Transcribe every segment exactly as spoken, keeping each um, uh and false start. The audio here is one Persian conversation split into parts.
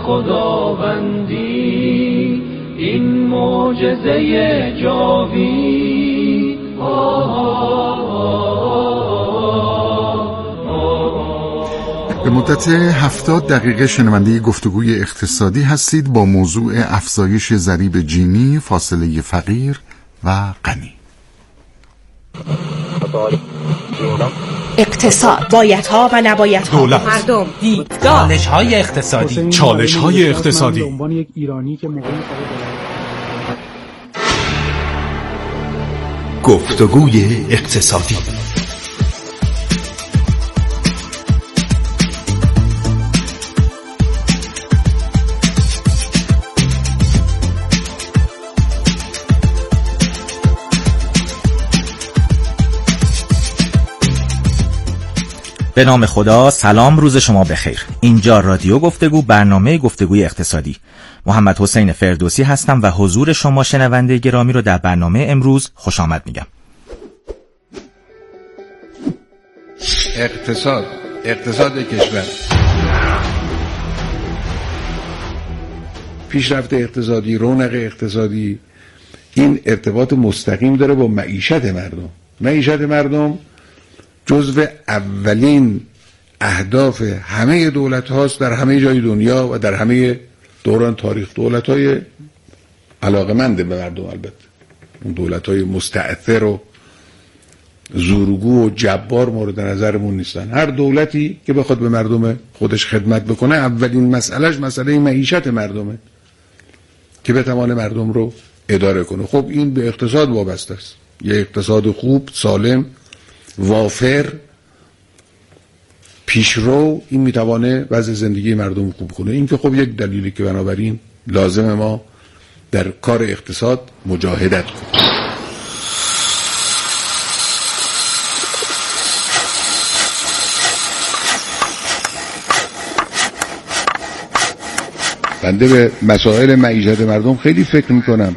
خداوندی، این معجزه جاوید. به مدت هفتاد دقیقه شنونده گفتگوی اقتصادی هستید با موضوع افزایش ضریب جینی، فاصله فقیر و غنی. اقتصاد، بایدها و نبایدها، دولت، مردم، دیدگاه، چالش‌های اقتصادی، چالش‌های اقتصادی. گفتگوی اقتصادی. به نام خدا، سلام، روز شما بخیر. اینجا رادیو گفتگو، برنامه گفتگوی اقتصادی. محمد حسین فردوسی هستم و حضور شما شنونده گرامی رو در برنامه امروز خوش آمد میگم. اقتصاد، اقتصاد کشور، پیشرفت اقتصادی، رونق اقتصادی، این ارتباط مستقیم داره با معیشت مردم. معیشت مردم جزو اولین اهداف همه دولت هاست در همه جای دنیا و در همه دوران تاریخ. دولت های علاقمند به مردم، البته اون دولت های مستعثر و زورگو و جبار مورد نظرمون نیستن. هر دولتی که بخواد به مردم خودش خدمت بکنه، اولین مسئلهش مسئله معیشت مردمه که بتوانه مردم رو اداره کنه. خب این به اقتصاد وابسته است. یه اقتصاد خوب، سالم، وافر، پیشرو، این میتوانه وضع زندگی مردم خوب کنه. این که خب یک دلیلی که بنابراین لازم ما در کار اقتصاد مجاهدت کنیم. بنده به مسائل معیشت مردم خیلی فکر میکنم،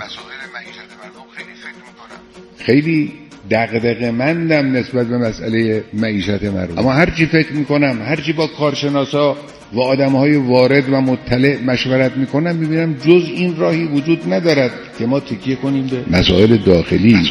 خیلی دغدغه مندم نسبت به مسئله معیشت مردم. اما هرچی فکر میکنم، هرچی با کارشناسا و آدمهای وارد و مطلع مشورت میکنم، میبینم جز این راهی وجود ندارد که ما تکیه کنیم به مسائل داخلی.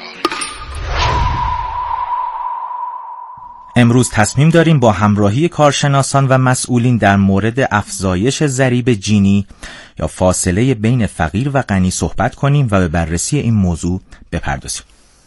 امروز تصمیم داریم با همراهی کارشناسان و مسئولین در مورد افزایش ضریب جینی یا فاصله بین فقیر و غنی صحبت کنیم و به بررسی این موضوع بپردازیم.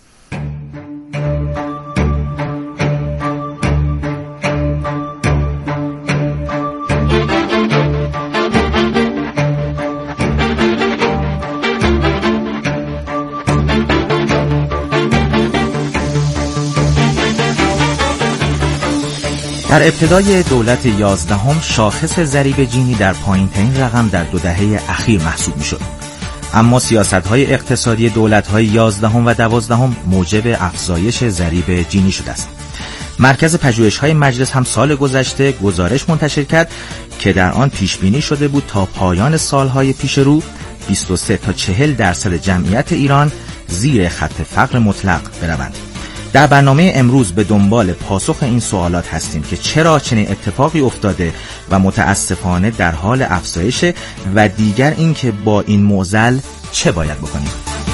در ابتدای دولت یازدهم شاخص ضریب جینی در پایین‌ترین رقم در دو دهه اخیر محسوب می‌شد. اما سیاست‌های اقتصادی دولت‌های یازدهم و دوازدهم موجب افزایش ضریب جینی شده است. مرکز پژوهش‌های مجلس هم سال گذشته گزارش منتشر کرد که در آن پیش‌بینی شده بود تا پایان سال‌های پیش رو بیست و سه تا چهل درصد جمعیت ایران زیر خط فقر مطلق بروند. در برنامه امروز به دنبال پاسخ این سوالات هستیم که چرا چنین اتفاقی افتاده و متاسفانه در حال افزایش، و دیگر این که با این معضل چه باید بکنیم.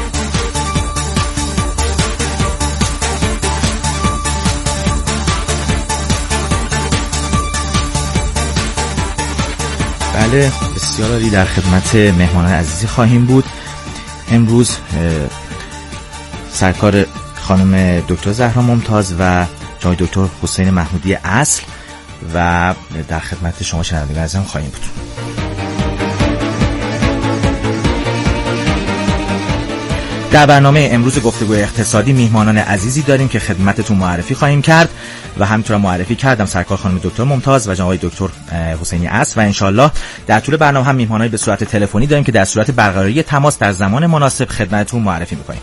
بله، بسیار عالی، در خدمت مهمانان عزیزی خواهیم بود. امروز سرکار خانم دکتر زهرا ممتاز و جناب دکتر حسین محمودی اصل و در خدمت شما شنوندگان عزیزم خواهیم بود. در برنامه امروز گفتگوی اقتصادی میهمانان عزیزی داریم که خدمتتون معرفی خواهیم کرد و همینطور معرفی کردم سرکار خانم دکتر ممتاز و جناب دکتر حسینی اصل، و انشالله در طول برنامه هم میهمانای به صورت تلفنی داریم که در صورت برقراری تماس در زمان مناسب خدمتتون معرفی میکنیم.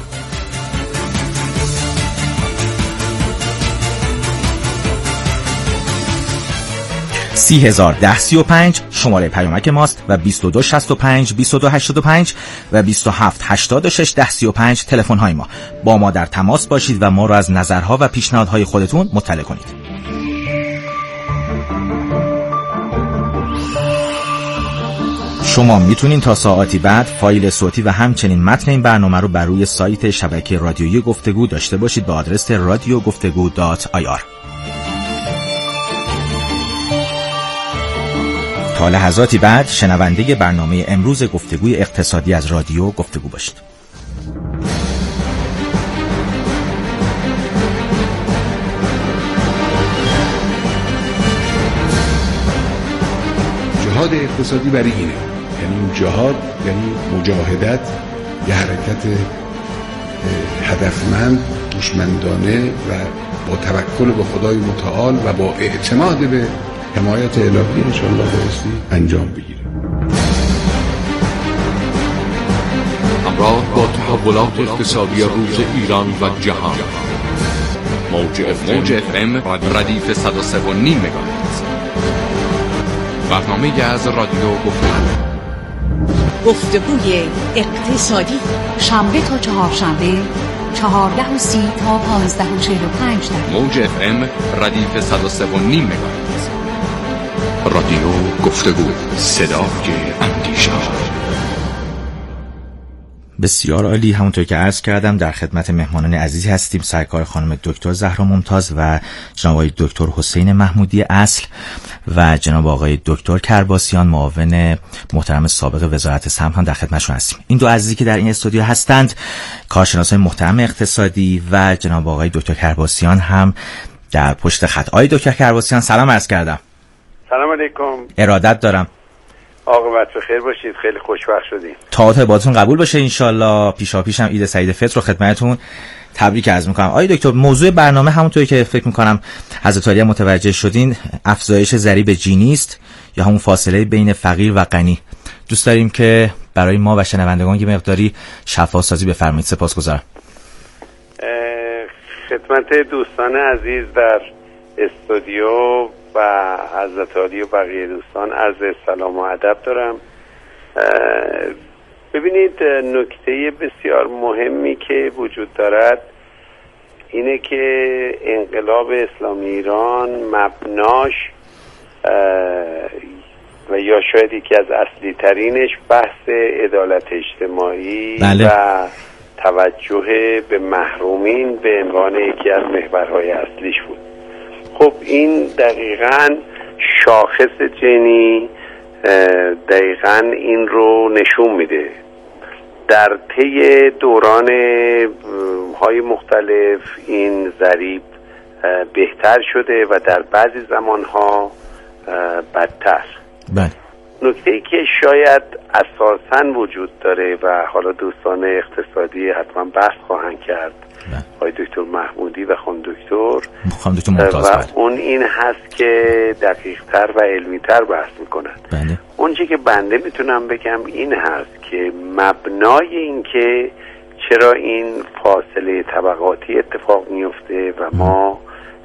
سی هزار ده سی و پنج شماره پیامک ماست و بیست و دو شصت و پنج بیست و دو هشتاد و پنج و بیست و هفت هشتاد و شش ده سی و پنج تلفن های ما. با ما در تماس باشید و ما را از نظرها و پیشنهادهای خودتون مطلع کنید. شما میتونین تا ساعاتی بعد فایل صوتی و همچنین متن این برنامه رو بر روی سایت شبکه رادیویی گفتگو داشته باشید به آدرس رادیو گفتگو دات آی آر. تا لحظاتی بعد شنونده برنامه امروز گفتگوی اقتصادی از رادیو گفتگو باشید. جهاد اقتصادی برای اینه، یعنی این جهاد یعنی مجاهدت، یه حرکت هدفمند، هوشمندانه و با توکل به خدای متعال و با اعتماد به حمایت الهی انشاءالله بایستی انجام بگیره. همراه با تحولات اقتصادی روز ایران و جهان، موج اف ام ردیف صد و سه و نیم مگاهرتز، برنامه از رادیو گفتگو. گفتگوی اقتصادی شنبه تا چهارشنبه چهارده و سی تا پانزده و چهل و پنج دقیقه. موج اف ام ردیف صد و سه و نیم مگاهرتز. رادیو گفتگو، صدای اندیشه. بسیار عالی. همونطور که عرض کردم در خدمت مهمانان عزیزی هستیم، سرکار خانم دکتر زهرا ممتاز و جناب آقای دکتر حسین محمودی اصل و جناب آقای دکتر کرباسیان معاون محترم سابق وزارت سمت هم در خدمتشون هستیم. این دو عزیزی که در این استودیو هستند کارشناسای محترم اقتصادی و جناب آقای دکتر کرباسیان هم در پشت خط. آقای دکتر کرباسیان سلام عرض کردم. سلام علیکم. ارادت دارم. عاقبت بخیر باشید، خیلی خوشبخت شدیم. طاعات عبادتون قبول باشه انشالله. پیشا پیشم عید سعید فطر رو خدمتتون تبریک عرض میکنم. آقای دکتر، موضوع برنامه همونطوری که فکر میکنم حضرت عالی متوجه شدین افزایش ضریب جینی است یا همون فاصله بین فقیر و غنی. دوست داریم که برای ما و شنوندگان یه مقداری شفاف سازی بفرمایید. سپاسگزارم. خدمت دوستان عزیز در استودیو و حضرت عالی و بقیه دوستان عرض سلام و ادب دارم. ببینید، نکته بسیار مهمی که وجود دارد اینه که انقلاب اسلامی ایران مبناش و یا شاید یکی از اصلی ترینش بحث عدالت اجتماعی بله. و توجه به محرومین به عنوان یکی از محورهای اصلیش بود. خب این دقیقاً شاخص جنی دقیقاً این رو نشون میده. در طی دوران های مختلف این ضریب بهتر شده و در بعضی زمانها بدتر. بله. نکته‌ای که شاید اساساً وجود داره و حالا دوستان اقتصادی حتما بحث خواهند کرد، آقای دکتر محمودی و خانم دکتر خانم دکتر ممتاز، و اون این هست که دقیق‌تر و علمی‌تر بحث میکنن. بله. اون چیزی که بنده میتونم بگم این هست که مبنای این که چرا این فاصله طبقاتی اتفاق میفته و ما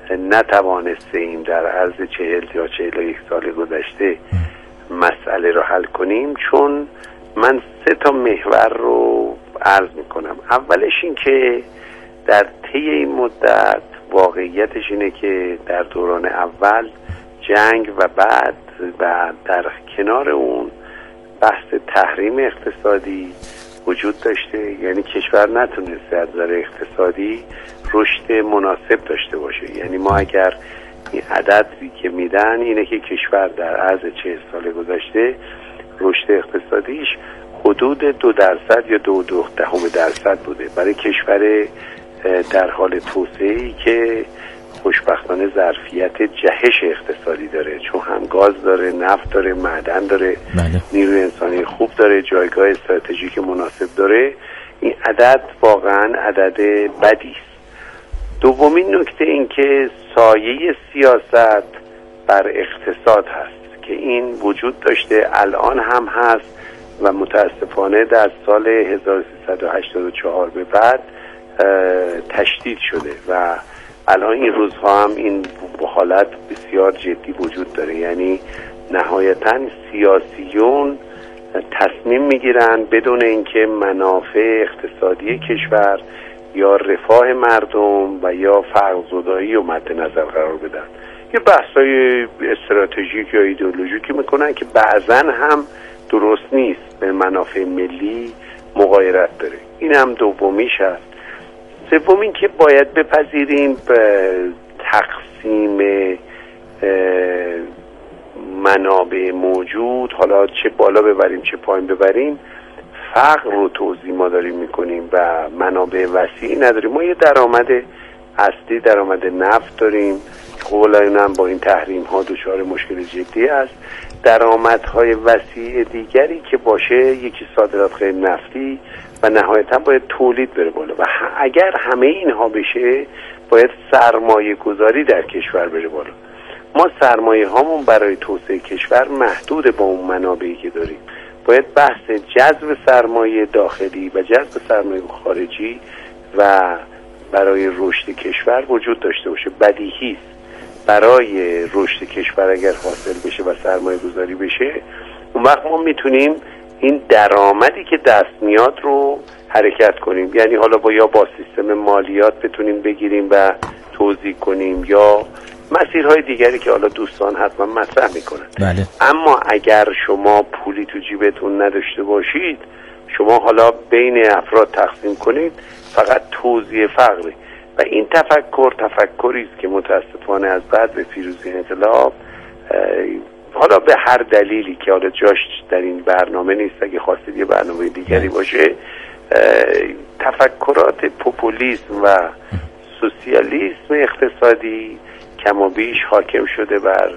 نتوانستیم در عرض چهل یا چهل و یک سال گذشته مسئله رو حل کنیم، چون من سه تا محور رو عرض میکنم. اولش این که در طی این مدت واقعیتش اینه که در دوران اول جنگ و بعد و در کنار اون بحث تحریم اقتصادی وجود داشته، یعنی کشور نتونسته از نظر اقتصادی رشد مناسب داشته باشه. یعنی ما اگر این عددی که میدن اینه که کشور در عرض چهل سال گذشته رشد اقتصادیش حدود دو درصد یا دو دو دهم درصد بوده برای کشور در حال توسعه‌ای که خوشبختانه ظرفیت جهش اقتصادی داره، چون هم گاز داره، نفت داره، معدن داره، بله. نیروی انسانی خوب داره، جایگاه استراتژیک مناسب داره. این عدد واقعا عدد بدی است. دومین نکته این که سایه سیاست بر اقتصاد هست که این وجود داشته، الان هم هست و متاسفانه در سال هزار و سیصد و هشتاد و چهار به بعد تشدید شده و الان این روزها هم این حالت بسیار جدی وجود داره. یعنی نهایتاً سیاسیون تصمیم میگیرن بدون اینکه منافع اقتصادی کشور یا رفاه مردم و یا فرق‌زدایی رو مد نظر قرار بدن. یه بحثای استراتژیک یا ایدئولوژیکی میکنن که بعضن هم درست نیست، به منافع ملی مغایرت داره. این هم دومیش هست. سوم این که باید بپذیریم به تقسیم منابع موجود، حالا چه بالا ببریم چه پایین ببریم، فقر رو توزیع ما داریم میکنیم و منابع وسیعی نداریم. ما یه درآمد اصلی درآمد نفت داریم، قولا هم با این تحریم ها دچار مشکل جدی است. درآمدهای وسیع دیگری که باشه، یکی صادرات غیر نفتی و نهایتا باید تولید بره بالا و اگر همه اینها بشه باید سرمایه گذاری در کشور بره بالا. ما سرمایه هامون برای توسعه کشور محدود با اون منابعی که داریم. باید بحث جذب سرمایه داخلی و جذب سرمایه خارجی و برای رشد کشور وجود داشته باشه. بدیهی است برای رشد کشور اگر حاصل بشه و سرمایه گذاری بشه، اون وقت ما میتونیم این درآمدی که دست میاد رو حرکت کنیم. یعنی حالا با یا با سیستم مالیات بتونیم بگیریم و توزیع کنیم یا مسیرهای دیگری که حالا دوستان حتما مطرح میکنن. بله. اما اگر شما پولی تو جیبتون نداشته باشید، شما حالا بین افراد تقسیم کنید، فقط توزیع فقره و این تفکر تفکری است که متاسفانه از بعد به پیروزی انقلاب حالا به هر دلیلی که حالا جاش در این برنامه نیست، اگه خواستید یه برنامه دیگری باشه، تفکرات پوپولیسم و سوسیالیسم اقتصادی کم و بیش حاکم شده بر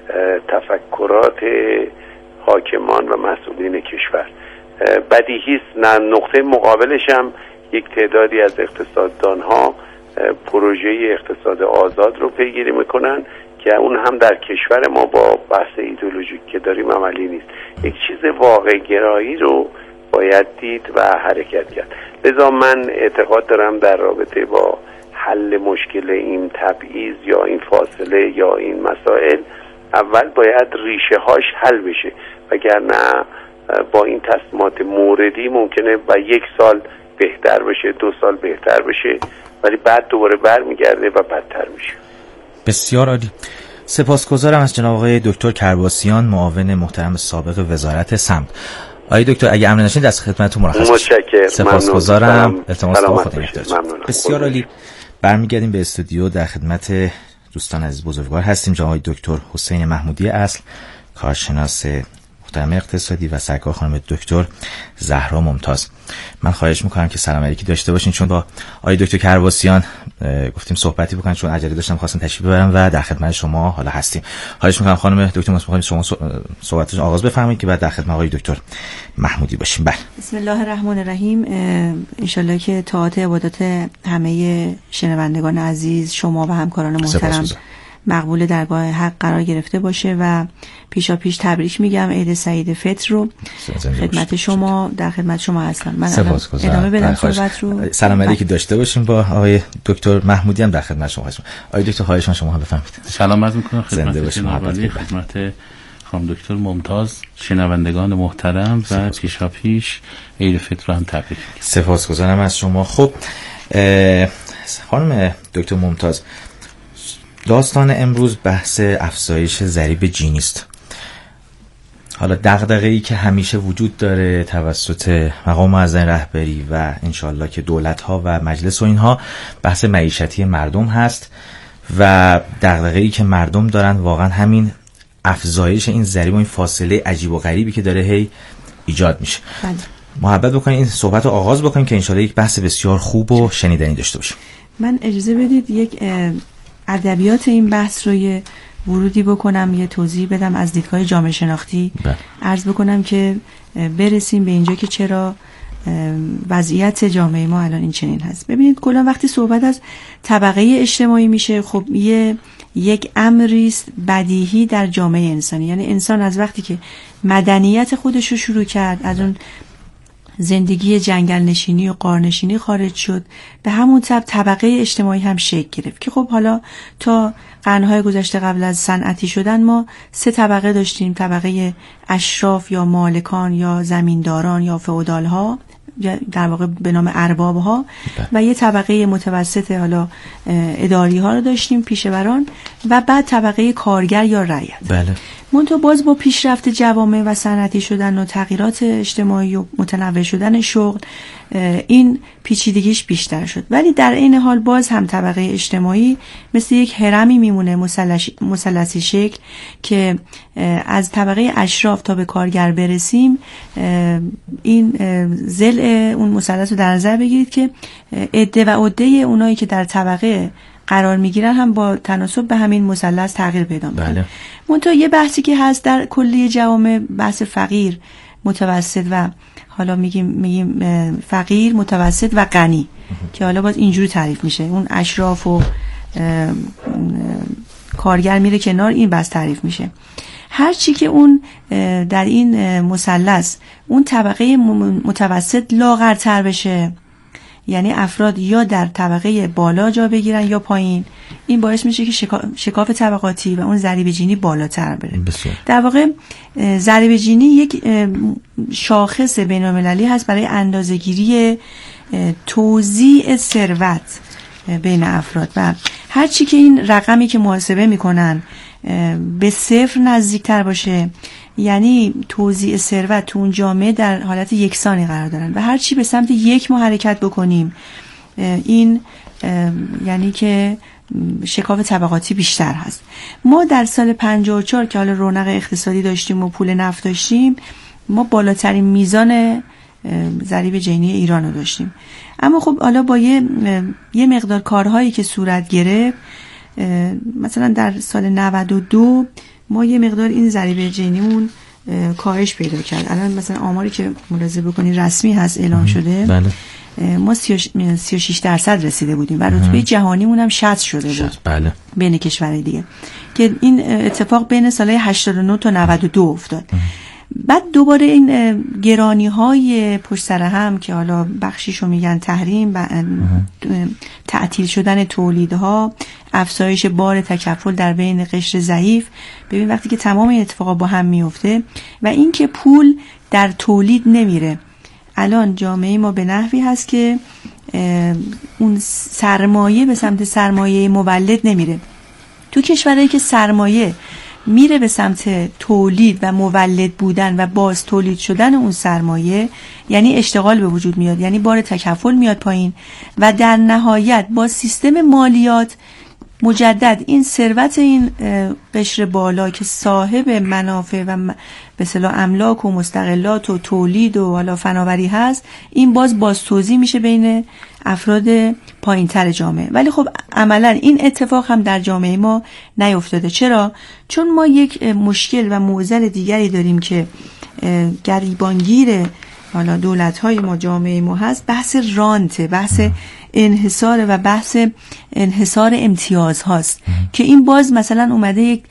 تفکرات حاکمان و مسئولین کشور. بدیهی است. نقطه مقابلش هم یک تعدادی از اقتصاددان ها پروژه اقتصاد آزاد رو پیگیری میکنن که اون هم در کشور ما با بحث ایدئولوژیک که داریم عملی نیست. یک چیز واقع گرایی رو باید دید و حرکت کرد. لذا من اعتقاد دارم در رابطه با حل مشکل این تبعیض یا این فاصله یا این مسائل، اول باید ریشه هاش حل بشه، وگرنه با این تصمیمات موردی ممکنه با یک سال بهتر بشه، دو سال بهتر بشه، ولی بعد دوباره برمیگرده و بدتر میشه. بسیار عالی. سپاسگزارم از جناب آقای دکتر کرباسیان، معاون محترم سابق وزارت سمت. آقای دکتر اگه امر نشین دست خدمتتون مرخص. متشکرم. سپاسگزارم. التماس دعا خدا نگهدار. بسیار عالی. برمیگردیم به استودیو. در خدمت دوستان عزیز بزرگوار هستیم. جناب آقای دکتر حسین محمودی اصل، کارشناس محترم اقتصادی و سرکار خانم دکتر زهرا ممتاز. من خواهش میکنم که سلام علیکی داشته باشین، چون با آقای دکتر کرباسیان گفتیم صحبتی بکنن، چون عجله داشتم خواستم تشریف ببرم و در خدمت شما حالا هستیم. خواهش میکنم خانم دکتر ممتاز شما صحبتتون آغاز بفرمایید که بعد در خدمت آقای دکتر محمودی باشیم. بله. بسم الله الرحمن الرحیم. ان شاءالله که طاعت عبادات همه شنوندگان عزیز، شما و همکاران محترم مقبول درگاه حق قرار گرفته باشه و پیشا پیش تبریک میگم عید سعید فطر رو خدمت شما، در خدمت شما هستم. من ادامه بدم صحبت رو. سلام علیکی داشته باشیم با آقای دکتر محمودی هم در خدمت شما هستم. آقای دکتر خواهشاً شما بفرمایید. سلام عرض میکنم خدمت جناب عالی، خدمت خانم دکتر ممتاز، شنوندگان محترم و پیشا پیش عید فطر رو هم تبریک میگم. سپاسگزارم از شما. خب خانم دکتر ممتاز، داستان امروز بحث افزایش ضریب جینی است. حالا دغدغه‌ای که همیشه وجود داره توسط مقام معظم رهبری و انشالله که دولت‌ها و مجلس و اینها، بحث معیشتی مردم هست و دغدغه‌ای که مردم دارن واقعا همین افزایش این ضریب و این فاصله عجیب و غریبی که داره هی ایجاد میشه. بله. محبت بکنید این صحبت رو آغاز بکنیم که انشالله یک بحث بسیار خوب و شنیدنی داشته باشیم. من اجازه بدید یک ادبیات این بحث رو یه ورودی بکنم، یه توضیح بدم از دیدگاه جامعه شناختی. عرض بکنم که برسیم به اینجا که چرا وضعیت جامعه ما الان این چنین هست. ببینید کلا وقتی صحبت از طبقه اجتماعی میشه، خب یه یک امری است بدیهی در جامعه انسانی. یعنی انسان از وقتی که مدنیت خودش رو شروع کرد، از اون زندگی جنگل نشینی و غار نشینی خارج شد، به همون طب طبقه اجتماعی هم شکل گرفت که خب حالا تا قرنهای گذشته قبل از صنعتی شدن ما سه طبقه داشتیم: طبقه اشراف یا مالکان یا زمینداران یا فئودال ها، در واقع به نام ارباب ها، و یه طبقه متوسط حالا اداری ها رو داشتیم، پیشوران، و بعد طبقه کارگر یا رعیت. بله. منتها باز با پیشرفت جوامع و صنعتی شدن و تغییرات اجتماعی و متنوع شدن شغل این پیچیدگیش بیشتر شد، ولی در این حال باز هم طبقه اجتماعی مثل یک هرمی میمونه مثلثی شکل که از طبقه اشراف تا به کارگر برسیم. این ضلع اون مثلث رو در نظر بگیرید که عده و عده اونایی که در طبقه قرار میگیرن هم با تناسب به همین مثلث تغییر پیدا میکنه. بله. منتها یه بحثی که هست در کلیه جوامع بحث فقیر، متوسط و حالا میگیم میگیم فقیر، متوسط و غنی که حالا باز اینجوری تعریف میشه. اون اشراف و کارگر میره کنار، این بس تعریف میشه. هر چی که اون در این مثلث اون طبقه متوسط لاغرتر بشه، یعنی افراد یا در طبقه بالا جا بگیرن یا پایین، این باعث میشه که شکا... شکاف طبقاتی و اون ضریب جینی بالاتر بره. بسیار. در واقع ضریب جینی یک شاخص بین‌المللی هست برای اندازه‌گیری توزیع ثروت بین افراد و هر چی که این رقمی که محاسبه میکنن به صفر نزدیکتر باشه، یعنی توزیع ثروت تو اون جامعه در حالت یکسانی قرار دارن و هر چی به سمت یک ما حرکت بکنیم، این یعنی که شکاف طبقاتی بیشتر هست. ما در سال پنجاه و چهار که حالا رونق اقتصادی داشتیم و پول نفت داشتیم، ما بالاترین میزان ضریب جینی ایران رو داشتیم. اما خب حالا با یه, یه مقدار کارهایی که صورت گرفت، مثلا در سال نود و دو ما یه مقدار این ضریب جینیمون کاهش پیدا کرد. الان مثلا آماری که ملاحظه بکنید رسمی هست، اعلام شده. بله. ما سی و شش درصد رسیده بودیم و رتبه جهانیمون هم شصت شده بود. بله. بین کشورهای دیگه که این اتفاق بین سالهای هشتاد و نه تا نود و دو افتاد. اه. بعد دوباره این گرانی های پشت سر هم که حالا بخشیشو میگن تحریم و تعطیل شدن تولیدها، افزایش بار تکفل در بین قشر ضعیف. ببین وقتی که تمام این اتفاقا با هم میفته و این که پول در تولید نمیره، الان جامعه ما به نحوی هست که اون سرمایه به سمت سرمایه مولد نمیره. تو کشورهایی که سرمایه میره به سمت تولید و مولد بودن و باز تولید شدن اون سرمایه، یعنی اشتغال به وجود میاد، یعنی بار تکفل میاد پایین و در نهایت با سیستم مالیات مجدد این ثروت این قشر بالا که صاحب منافع و به اصطلاح املاک و مستقلات و تولید و حالا فناوری هست، این باز باز توزیع میشه بین افراد پایینتر جامعه. ولی خب عملا این اتفاق هم در جامعه ما نیفتاده. چرا؟ چون ما یک مشکل و معضل دیگری داریم که گریبانگیر حالا دولت‌های ما، جامعه ما هست، بحث رانت، بحث انحصار و بحث انحصار امتیاز هاست که این باز مثلا اومده یک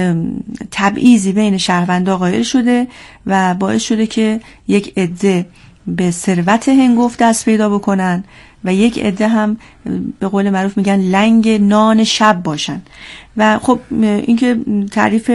تبعیضی بین شهروندا قائل شده و باعث شده که یک عده به ثروت هنگفت دست پیدا بکنن و یک عده هم به قول معروف میگن لنگ نان شب باشن. و خب اینکه تعریف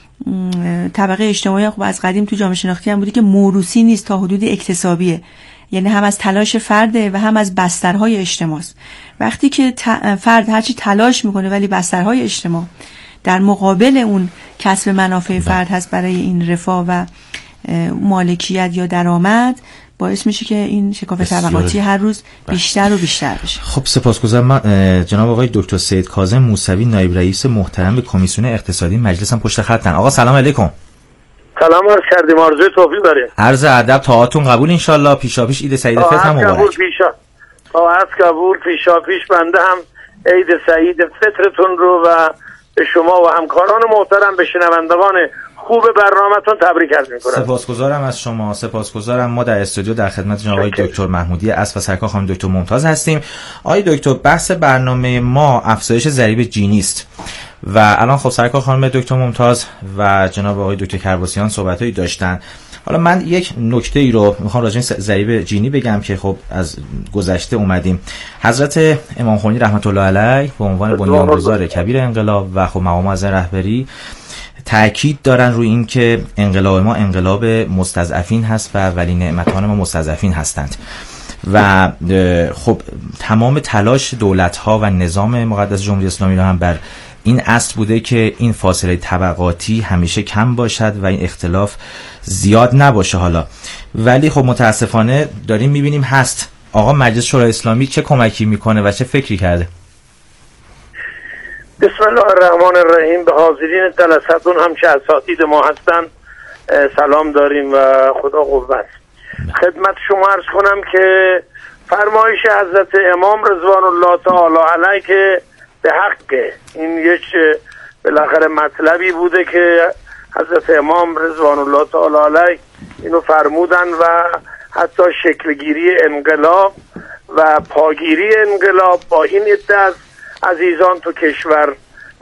طبقه اجتماعی خب از قدیم تو جامعه شناختی هم بوده که موروثی نیست، تا حدود اکتسابیه، یعنی هم از تلاش فرده و هم از بسترهای اجتماع. وقتی که فرد هرچی تلاش میکنه ولی بسترهای اجتماع در مقابل اون کسب منافع فرد هست برای این رفاه و مالکیت یا درآمد، باعث میشه که این شکاف طبقاتی هر روز بیشتر و بیشتر بشه. خب سپاسگزارم. من جناب آقای دکتر سید کاظم موسوی، نایب رئیس محترم کمیسیون اقتصادی مجلس هم پشت خطن. آقا سلام علیکم. سلام عرض کردیم، آرزوی توفیق داریم. عرض ادب، طاعتون قبول ان شاء الله. پیشاپیش عید سعید فطر هم مبارک. قبول پیشا. تا از قبول پیشاپیش بنده هم عید سعید فطرتون رو و به شما و همکاران محترم، به شنوندگان خوب برنامه‌تون تبریک عرض می‌کنم. سپاسگزارم از شما. سپاسگزارم. ما در استودیو در خدمت جناب آقای دکتر محمودی اسب و سرکار خانم دکتر ممتاز هستیم. آقای دکتر، بحث برنامه ما افزایش ضریب جینی است و الان خب سرکار خانم دکتر ممتاز و جناب آقای دکتر کرباسیان صحبتایی داشتن. حالا من یک نکته ای رو میخوام راجع به ضریب جینی بگم که خب از گذشته اومدیم. حضرت امام خمینی رحمت الله علیه به عنوان بنیانگذار کبیر انقلاب و خب مقام معظم رهبری تأکید دارن روی این که انقلاب ما انقلاب مستضعفین هست و ولی نعمتان ما مستضعفین هستند و خب تمام تلاش دولت‌ها و نظام مقدس جمهوری اسلامی رو هم بر این اصل بوده که این فاصله طبقاتی همیشه کم باشد و این اختلاف زیاد نباشه. حالا ولی خب متاسفانه داریم میبینیم هست. آقا مجلس شورای اسلامی چه کمکی میکنه و چه فکری کرده؟ بسم الله الرحمن الرحیم. به حاضرین جلسه‌تون هم که اساتید ما هستن سلام داریم و خدا قوت. خدمت شما عرض کنم که فرمایش حضرت امام رضوان الله تعالی علیه که به حقه، این یک بالاخره مطلبی بوده که حضرت امام رضوان الله تعالی علیه اینو فرمودن و حتی شکلگیری انقلاب و پاگیری انقلاب با این عده از عزیزان تو کشور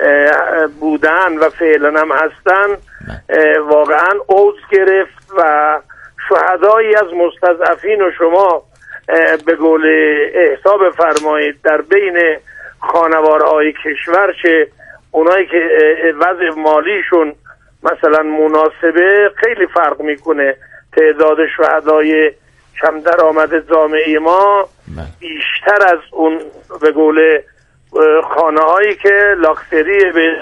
بودن و فعلا هم هستن واقعا اوج گرفت و شهدایی از مستضعفین و شما به قول احساب فرمایید در بین خانوارهای کشور چه اونایی که وضع مالیشون مثلا مناسبه خیلی فرق میکنه. تعداد شهدای کم درآمد جامعه ما بیشتر از اون به قول خانه هایی که لاکسری به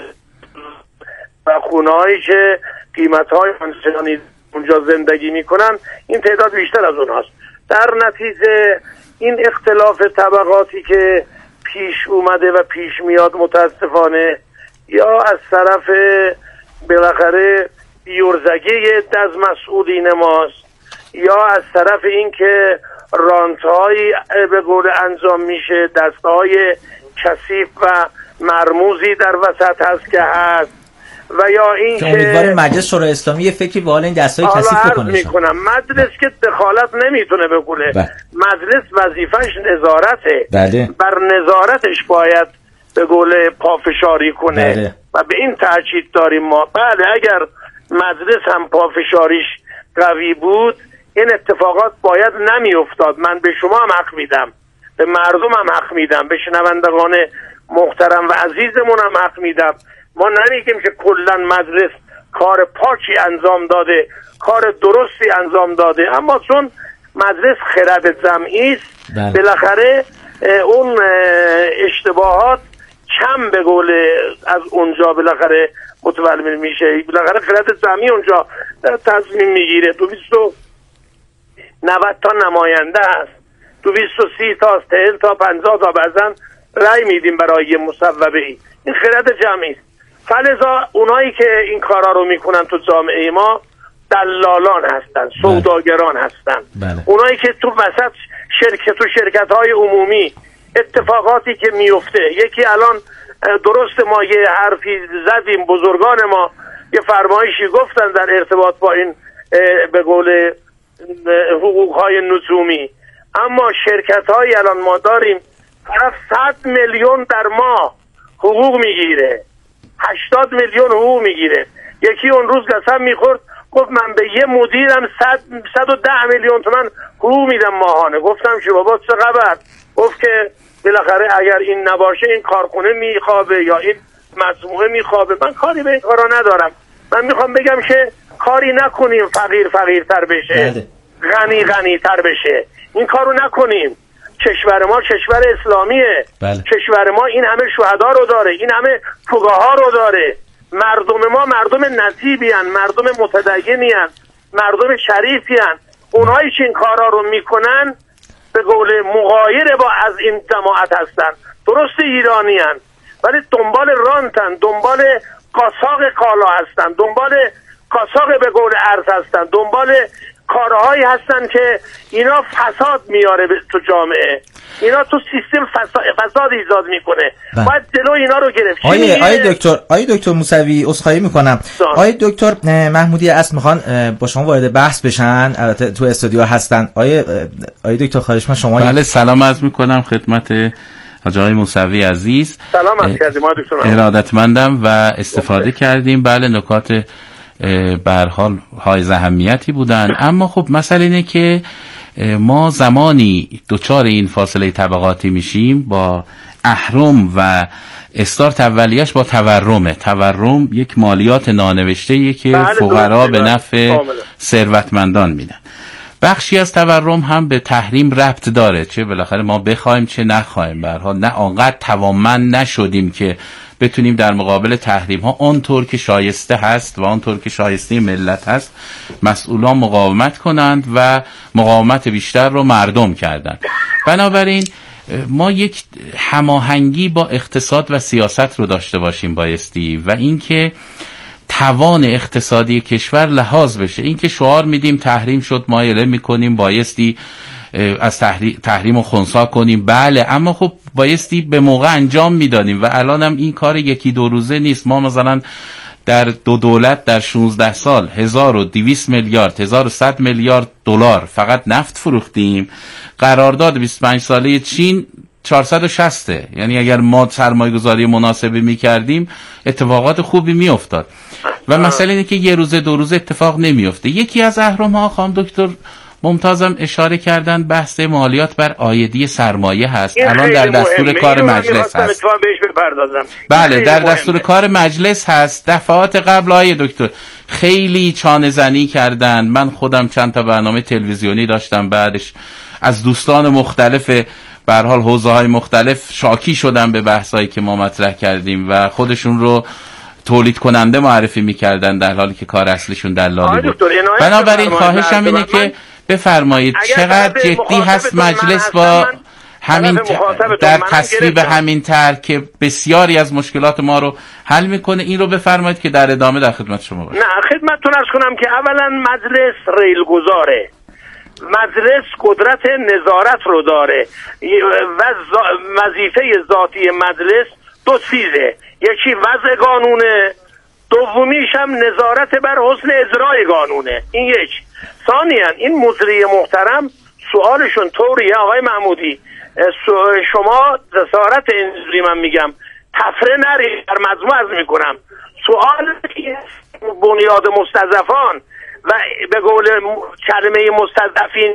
و خونه هایی که قیمت های آنچنانی اونجا زندگی میکنن، این تعداد بیشتر از اونهاست. در نتیجه این اختلاف طبقاتی که پیش اومده و پیش میاد متاسفانه یا از طرف بالاخره بیورزگی از مسئولین ماست یا از طرف این که رانتهایی به قول انجام میشه، دستهای کثیف و مرموزی در وسط هست که هست و یا این که امیدواریم مجلس شورای اسلامی یه فکری به حال این دستای کثیف بکنه. میکنم مجلس که دخالت نمیتونه بکنه. مجلس وظیفش نظارته. بله. بر نظارتش باید به قول پافشاری کنه. بله. و به این تاکید داریم ما. بله اگر مجلس هم پافشاریش قوی بود این اتفاقات باید نمی افتاد. من به شما هم حق میدم، به مردم هم حق میدم، به شنوندگان محترم و عزیزمون هم حق میدم. ما نمیگیم که کلا مجلس کار پاکی انجام داده، کار درستی انجام داده، اما چون مجلس خرد جمعی است بالاخره اون اشتباهات کم به قول از اونجا بالاخره متولد میشه. بالاخره خرد جمعی اونجا تصمیم میگیره. تو بیست و نود تا نماینده است، تو بیست و سی تا چهل تا پنجاه تا بعضن رأی میدیم برای مصوبه ای. این خرد جمعی است. فلذا اونایی که این کارا رو میکنن تو جامعه ما دلالان هستن، سوداگران هستن. بله. اونایی که تو وسط شرکت و شرکت های عمومی اتفاقاتی که میفته، یکی الان درست ما یه حرفی زدیم، بزرگان ما یه فرمایشی گفتن در ارتباط با این به قول حقوق های نجومی، اما شرکت های الان ما داریم طرف صد میلیون در ماه حقوق میگیره، هشتاد میلیون حقوق میگیره. یکی اون روز قسم میخورد گفت من به یه مدیرم صد صد و ده میلیون تومان حقوق میدم ماهانه. گفتم که بابا چه خبر؟ گفت که بالاخره اگر این نباشه این کارخونه میخوابه یا این مجموعه میخوابه. من کاری به این کارا ندارم. من میخوام بگم که کاری نکنیم فقیر فقیرتر بشه، غنی غنی تر بشه. این کارو نکنیم. کشور ما کشور اسلامیه. بله. کشور ما این همه شهدا رو داره، این همه فقها رو داره. مردم ما مردم نصیبی هن، مردم متدینی هن، مردم شریفی هن. اونهایی که این کارا رو میکنن به قول مغایر با از این جماعت هستن. درست ایرانی هن ولی دنبال رانتن، دنبال قاصاق کالا هستن، دنبال قاصاق به قول ارز هستن، دنبال کارهایی هستن که اینا فساد میاره تو جامعه، اینا تو سیستم فساد, فساد ایجاد میکنه. باید جلو اینا رو گرفت. آیه آیه دکتر آیه دکتر موسوی عذرخواهی میکنم. آیه دکتر محمودی اصل میخوان با شما وارد بحث بشن، البته تو استودیو هستن. آیه آیه دکتر خواهش من شما. بله سلام عرض میکنم خدمت آقای موسوی عزیز. سلام عرض کردیم آقای دکتر. ارادتمندم و استفاده کردیم. بله نکات به هر حال های اهمیتی بودن، اما خب مسئله اینه که ما زمانی دوچار این فاصله طبقاتی میشیم با اهرم و استارت اولیش با تورمه. تورم یک مالیات نانوشته‌ایه که فقرا به نفع ثروتمندان میدن. بخشی از تورم هم به تحریم ربط داره، چه بالاخره ما بخوایم چه نخوایم. به هر حال نه آنقدر توانمند نشدیم که بتونیم در مقابل تحریم ها آنطور که شایسته هست و آنطور که شایسته ملت هست مسئولان مقاومت کنند و مقاومت بیشتر رو مردم کردند. بنابراین ما یک هماهنگی با اقتصاد و سیاست رو داشته باشیم بایستی، و اینکه توان اقتصادی کشور لحاظ بشه. اینکه شعار میدیم تحریم شد ما اعلام میکنیم بایستی از تحریم رو خنثی کنیم، بله، اما خب بایستی به موقع انجام میدادیم و الان هم این کار یکی دو روزه نیست. ما مثلا در دو دولت در شانزده سال هزار و دویست میلیارد هزار و صد میلیارد دلار فقط نفت فروختیم. قرارداد بیست و پنج ساله چین چهارصد و شصت، یعنی اگر ما سرمایه گذاری مناسبی می کردیم اتفاقات خوبی می افتاد. و مسئله اینه که یه روزه دو روزه اتفاق نمی افته. یکی از اهرم ها خانم دکتر ممتازم اشاره کردن بحث مالیات بر عایدی سرمایه هست. الان در دستور کار مجلس هست. بله در دستور کار مجلس هست. دفعات قبل آیه دکتر خیلی چانه زنی کردن. من خودم چند تا برنامه تلویزیونی داشتم، بعدش از دوستان مختلف به هر حال حوزه‌های مختلف شاکی شدن به بحثایی که ما مطرح کردیم و خودشون رو تولید کننده معرفی می‌کردن در حالی که کار اصلیشون دلالی بود. بنابراین خواهشم اینه که بفرمایید چقدر جدی هست مجلس با همین در تصویب همین طرح که بسیاری از مشکلات ما رو حل میکنه. این رو بفرمایید که در ادامه در خدمت شما باشم. نه خدمتتون عرض کنم که اولا مجلس ریل گذاره، مجلس قدرت نظارت رو داره و وظیفه ذاتی مجلس دو چیزه، یکی وضع قانونه، دومیش هم نظارت بر حسن اجرای قانونه. این یک. ثانیاً این مجری محترم سوالشون طوریه آقای محمودی، شما جسارت اینجوری من میگم تفره نری در مجموع از میکنم، سوال بنیاد مستضعفان و به قول کلمه مستضعفین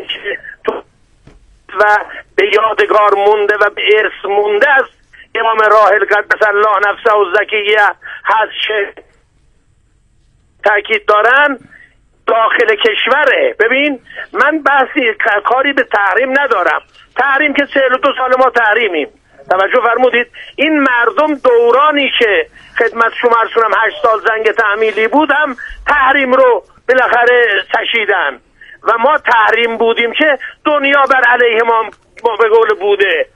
و به یادگار مونده و به ارث مونده است امام راحل قدس الله نفسه و زکیه هست تاکید دارن داخل کشوره. ببین من بحثی کاری به تحریم ندارم، تحریم که چهل و دو سال ما تحریمیم، توجه فرمودید. این مردم دورانی که خدمت شما رسونم هشت سال زنگ تعمیلی بود هم تحریم رو بالاخره چشیدن و ما تحریم بودیم که دنیا بر علیه ما به قول بوده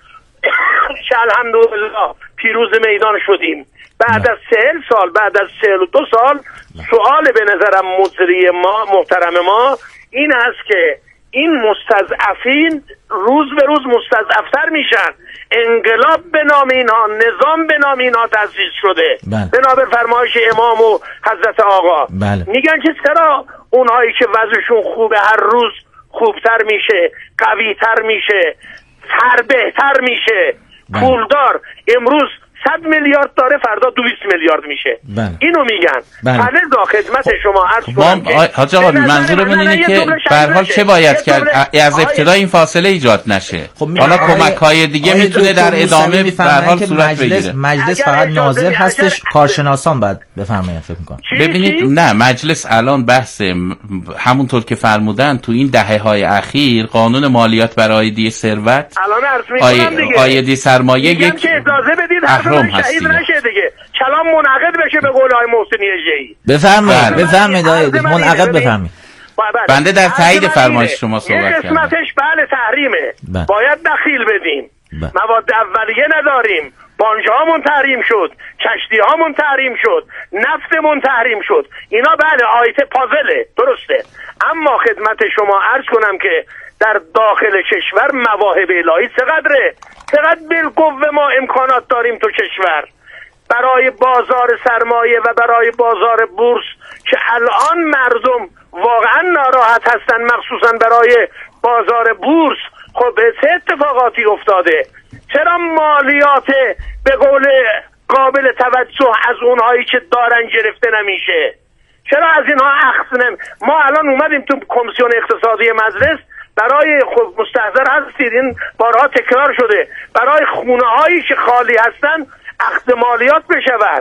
که الحمدلله پیروز میدان شدیم. بعد از چهل سال بعد از چهل و دو سال سوال به نظرم مجری ما محترم ما این است که این مستضعفین روز به روز مستضعفتر میشن. انقلاب به نام اینها، نظام به نام اینها تأسیس شده بنابر فرمایش امام و حضرت آقا. بله. میگن که چرا اونهایی که وضعشون خوبه هر روز خوبتر میشه، قویتر میشه، تر بهتر میشه، بله. پولدار امروز صد میلیارد داره فردا دویست میلیارد میشه. بله. اینو میگن. بله دا خدمت شما عرض کنم که حاج آقا منظورمون اینه که به هر حال چه باید کرد از ابتدا این فاصله ایجاد نشه. خب حالا کمک‌های دیگه میتونه در ادامه به هر حال صورت بگیره. مجلس فقط ناظر هستش، کارشناسان بعد بفرمایید فکر می‌کنم. ببینید نه مجلس الان بحث همونطور که فرمودن تو این دهه‌های اخیر قانون مالیات بر عایدی ثروت، الان عرض می‌کنم دیگه عایدی سرمایه یک اجازه بدید شهید نشه دیگه، کلام منعقد بشه به قول های محسنی اژه‌ای. بفرمایید بفرمایید منعقد بفرمایید. بنده در تایید فرمایش شما صحبت کردم. قسمتش بله تحریمه، بله. باید دخیل بدیم، بله. مواد اولیه نداریم، بانجه هامون تحریم شد، کشتی هامون تحریم شد، نفتمون تحریم شد، اینا بله آیت پازله درسته. اما خدمت شما عرض کنم که در داخل کشور مواهب الهی چقدره، چقدر بالقوه ما امکانات داریم تو کشور برای بازار سرمایه و برای بازار بورس که الان مردم واقعا ناراحت هستن، مخصوصا برای بازار بورس. خب چه اتفاقاتی افتاده؟ چرا مالیات به قول قابل توجه از اونهایی که دارن گرفته نمیشه؟ چرا از اینها اخذ نمی؟ ما الان اومدیم تو کمیسیون اقتصادی مجلس برای خب مستحضر هستید این بارها تکرار شده برای خونه هایی که خالی هستن اخذ مالیات بشود.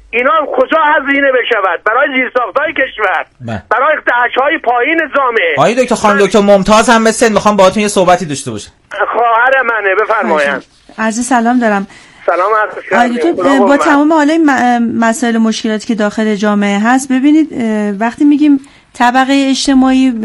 اینا کجا هزینه بشود برای زیرساخت‌های کشور، برای دهش‌های پایین جامعه. آقای دکتر خانم دکتر ممتاز هم مثل میخوام باهاتون یه صحبتی داشته باشم. خواهر منه، بفرمایید. عرض سلام دارم. سلام عرض کردم. با تمام حالا مسائل مشکلاتی که داخل جامعه هست، ببینید وقتی میگیم طبقه اجتماعی